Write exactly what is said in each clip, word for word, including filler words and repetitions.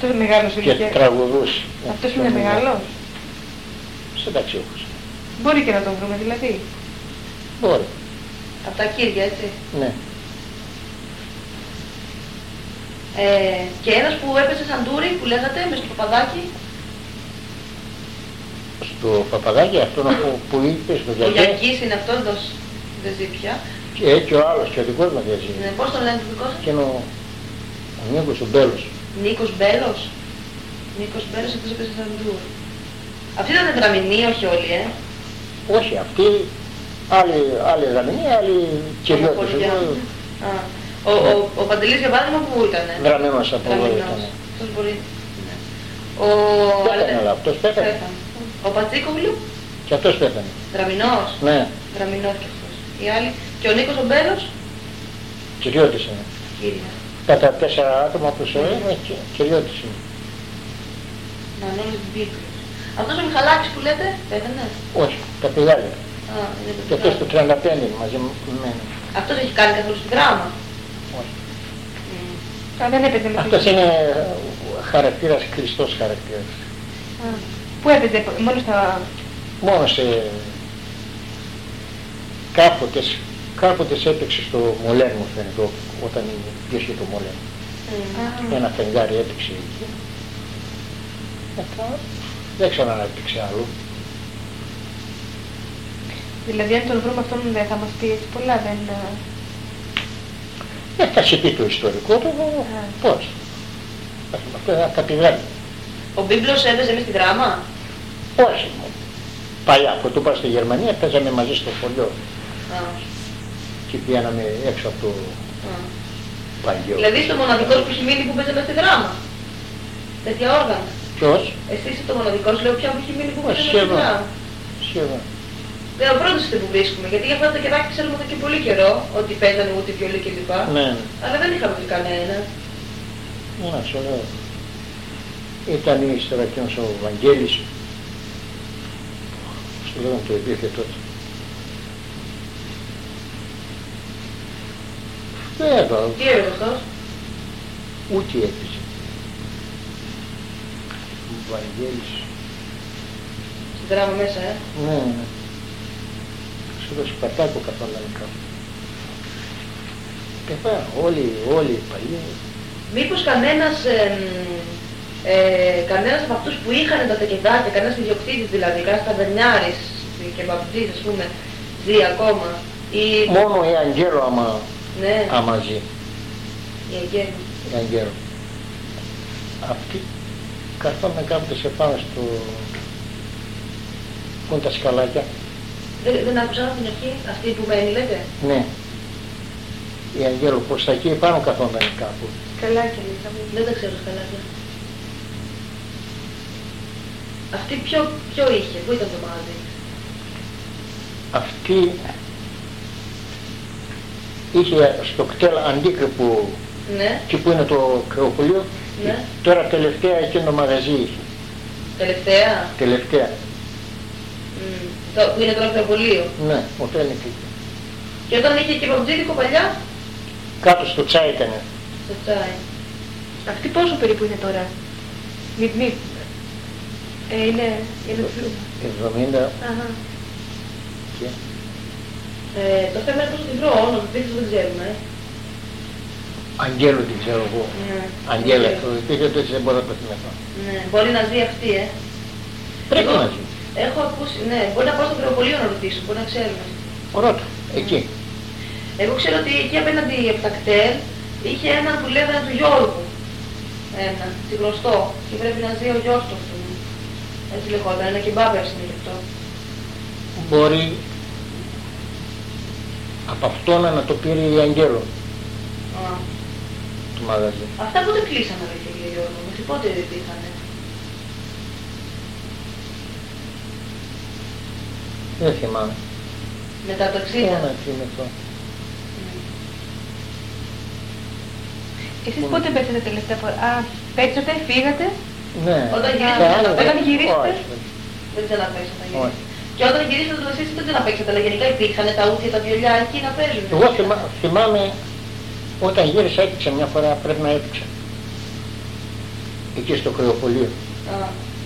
Αυτός είναι μεγάλος και ηλικία. τραγουδούσε. Αυτός είναι μεγάλος. Συνταξιούχος. Μπορεί και να τον βρούμε δηλαδή. Μπορεί. Από τα Κύρια, έτσι. Ναι. Ε, και ένας που έπεσε σαν τούρι, που λέγατε, μες στο Παπαδάκι. Στο Παπαδάκι αυτόν που, που είπε στο Ο Γιακές. Γιακής είναι αυτός, δος, δεν ζει πια. Και, και ο άλλος και ο δικός μας δεν ζει. Ναι, πώς τον λένε το δικό σας? Και είναι ο, ο Νίκος ο Μπέλος. Νίκος Μπέλος. Νίκος Μπέλος, αυτός έπεσε σαν τούρι. Αυτοί ήταν τετραμηνοί, όχι όλοι, ε. Όχι, αυτοί, άλλοι, άλλοι δραμηνοί, άλλοι κυριώτες. Α, ο, ο, ο Παντελής για παράδειγμα που ήτανε? Δραμμένος από εδώ Δραμηνός. ήταν. Αυτός μπορεί. Ναι. Ο... Πέθανε, αλλά αυτός πέθανε. Πέθανε. Ο Πατσίκογλου, Και αυτός πέθανε. δραμηνός. Ναι, Δραμηνός κι αυτός. Οι άλλοι. Και ο Νίκος ο Μπέλος, κυριώτης είναι. κύριε. Κατά τέσσερα άτομα που σε είναι κυριώτης είναι. Μανώλης Μπίκλος. Αυτός ο Μιχαλάκης που λέτε, πέθανε? Όχι, τα πηγάλια. Α, είναι το Και αυτός πηγάδι. το τριάντα πέντε μαζί με μένα. Αυτός έχει κάνει καθόλου στη δράμα? Όχι. Α, δεν έπαιζε με Αυτός τους- είναι χαρακτήρας, Χριστός χαρακτήρας. Α, πού έπαιζε, μόνο στα... Μόνο σε κάποτε, κάποτε έπαιξε στο Μολέν μου φαίνεται, όταν πήγε το Μολέν. Α, Ένα φεγγάρι έπαιξε εκεί. Μετά δεν ξέρω αν έπαιξε άλλο. δηλαδή αν τον βρούμε αυτόν δεν θα μας πει έτσι πολλά, δεν... Ε, θα σε πει το ιστορικό του, Α. πώς. Αυτό είναι τα πηγάλια. Ο Μπίμπλος έπαιζε μες στη δράμα? Όχι. Παλιά, αφού του πάω στη Γερμανία, παίζαμε μαζί στο χωριό. Α, Και πηγαίναμε έξω από το α. παλιό. Δηλαδή στο μοναδικό που έχει μείνει που παίζει μες στη δράμα. Τέτοια όργανα. Ποιος? Εσύ είσαι το μοναδικός, λέω, πια που έχει μείνει που Ε, παίζει μες στη σχεδόν. δράμα. Σχεδόν. Δεν ο πρώτος είστε που βρίσκουμε, γιατί για αυτά τα κεράκια ξέρουμε εδώ και πολύ καιρό ότι παίζανε ούτε βιολί κλπ. Ναι, Αλλά δεν είχαμε βρει κανένα. ναι, να σου λέω. Ήταν ύστερα εκείνος ο Βαγγέλης. Στο λέγαμε το υπήρχε τότε. Βέβαια, Τι έπαιζε αυτός? ούτε έπαιζε. Ο Βαγγέλης. Στην δράμα μέσα, ε. Ναι, ναι. Σου δώσει πατάκο καθόλου. Και πέρα, όλοι, όλοι οι παλιοί. Μήπως κανένας, ε, ε, κανένας από αυτούς που είχαν τα τεκεδάκια, κανένας ιδιοκτήτης δηλαδή, κανένας ταβερνιάρης και μπαπτής ας πούμε, ζει ακόμα? Ή... Μόνο η Αγγέλο άμα, Ναι, άμα ζει. η Αγγέλη. Η Αγγέλο. Αυτή καθόμουν κάποτε σε πάνω στο... Πού είναι τα σκαλάκια. Δεν, δεν άκουσα από την αρχή, αυτή που μένει λέτε? Ναι. Η Αγγέλο προς τα εκεί πάνω καθόμουν κάπου. Καλά και λίγαμε. Δεν τα ξέρω καλά. ναι. Αυτή ποιο, ποιο είχε, πού ήταν το μαγαζί? Αυτή είχε στο κτέλ Αντίκρη που, Ναι, εκεί που είναι το κρεοπολείο, ναι. τώρα τελευταία εκείνο το μαγαζί είχε. Τελευταία. Τελευταία. Μμ. Το, που είναι το ακροπολείο. Ναι, ο είναι εκεί. Και όταν είχε και παμπτζίδικο παλιά, Κάτω στο τσάι ήτανε. στο τσάι. Αυτή πόσο περίπου είναι τώρα? Μη, μη. Ε, είναι... είναι... εβδομήντα Αχα. και... Ε, το θέμα είναι πώς την βρω, όνομα, δεν δεν ξέρουμε. ε. Αγγέλου την ξέρω εγώ. Ναι. Αγγέλα, Ναι. το υπήρχε το έτσι δεν μπορώ να το θυμηθώ. Ναι, μπορεί να ζει αυτή, ε. Πρέπει Εγώ να ζει. Έχω ακούσει, ναι, μπορεί να πάω στο κρεοπολείο να ρωτήσω, μπορεί να ξέρουμε. Ρώτα, εκεί. Εγώ ξέρω ότι εκεί απέναντι από τα κτέλ είχε έναν που λέγανε του Γιώργου. Ένα, τη γνωστό. Και πρέπει να ζει ο γιος του αυτού. Έτσι λεγόταν, ένα κεμπάπερς είναι γι' αυτό. Μπορεί από αυτόν να το πήρε η Αγγέλο Α. του μαγαζί. Αυτά πότε κλείσανε ρε κύριε Γιώργο, μέχρι πότε υπήρχανε? Δεν θυμάμαι. Μετά το Πού εξήντα. να θυμηθώ. Εσείς πότε πέσατε τελευταία φορά? Α, πέτσατε, φύγατε. Ναι. Όταν Και γυρίσατε, άλλο όταν δεν- γυρίσατε. όχι, όχι. Δεν ξαναπέξατε. Όχι. Και όταν γυρίσατε το εσείς δεν ξαναπέξατε, αλλά γενικά υπήρχαν τα ούτια, τα βιολιά εκεί να παίζουν. Εγώ θυμά, θυμάμαι όταν γύρισα έπαιξε μια φορά, πρέπει να έπαιξε. εκεί στο κρεοπολείο. Α.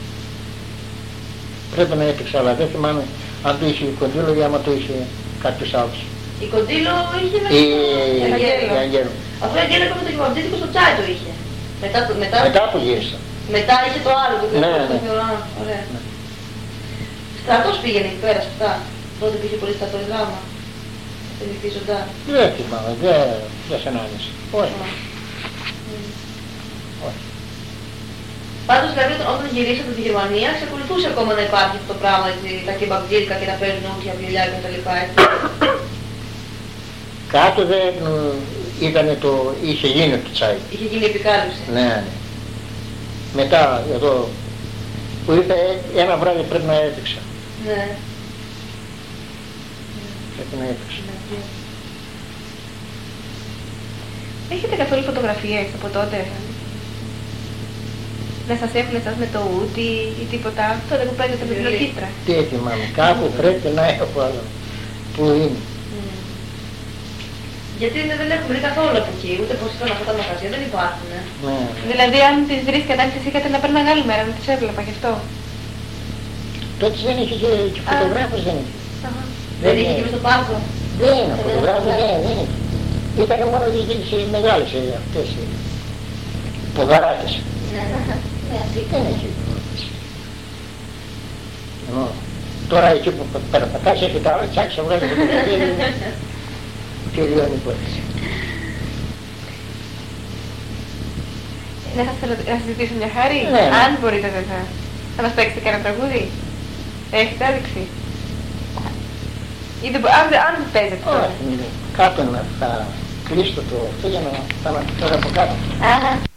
Πρέπει να έπαιξε, αλλά δεν θυμάμαι αν το είχε η Κοντήλο ή άμα το είχε κάποιος άλλος. Η Κοντήλο είχε Η ένα Αγγέλο. αφού η Αγγέλο με το γυμναστικό στο τσάι το είχε. Μετά, το- μετά, Μετά που γύρισα. μετά είχε το άλλο, το Ναι, κρεοπολείο. ναι. Α, ωραία. Στρατός πήγαινε εκεί πέρα σε αυτά. Τότε πήγε πολύ στρατός δράμα. Συνηθίζοντα. Δεν θυμάμαι, δεν, δεν σε ανάμεσα. Όχι, όχι. Πάντως δηλαδή όταν- όταν γυρίσατε στη Γερμανία εξακολουθούσε ακόμα να υπάρχει αυτό το πράγμα, έτσι, τα κεμπαμπτζίρικα και να παίζουν ούτια, βιολιά και τα λοιπά, έτσι. Κάτω δεν ήταν το, είχε γίνει το τσάι. Είχε γίνει επικάλυψη. Ναι, ναι. Μετά εδώ που ήρθε ένα βράδυ πρέπει να έπαιξα. Ναι. Πρέπει να έπαιξα. Έχετε καθόλου φωτογραφίες από τότε? Να σας έχουν εσάς με το ούτι ή τίποτα, τότε που παίζετε με την Βιολί. ορχήστρα? Τι θυμάμαι, κάπου πρέπει να έχω άλλο. Πού είναι. Μμμ. Γιατί δεν δεν έχουμε δει καθόλου από εκεί, ούτε πως ήταν αυτά τα μαγαζιά, δεν υπάρχουν. Ε. Ναι. Δηλαδή αν τις βρίσκατε, αν τις είχατε να παίρνω άλλη μέρα, να τις έβλεπα γι' αυτό. Τότε δεν είχε και, και Α. φωτογράφος, δεν είχε. Αχα. Δεν είχε και μες στο πάρκο. Δεν είναι φωτογράφος, δεν, δεν είχε. Ήταν μόνο οι μεγάλες ε, αυτές οι ποδαράκες. Ναι, αυτή δεν έχει. Ενώ, τώρα εκεί που περπατάς έχει τα άλλα τσάξα, βγάζει φωτογραφία και τελειώνει η υπόθεση. Να σας, ρωτ- να σας ζητήσω μια χάρη, Ναι, ναι. αν μπορείτε βέβαια. Θα μας παίξετε κανένα τραγούδι. Έχετε άδειξη. Ή δεν μπο- αν, δεν- αν δεν παίζετε τώρα. Όχι, κάτω να θα κλείσω το αυτό για να θα αναφερθώ από κάτω. Αχα.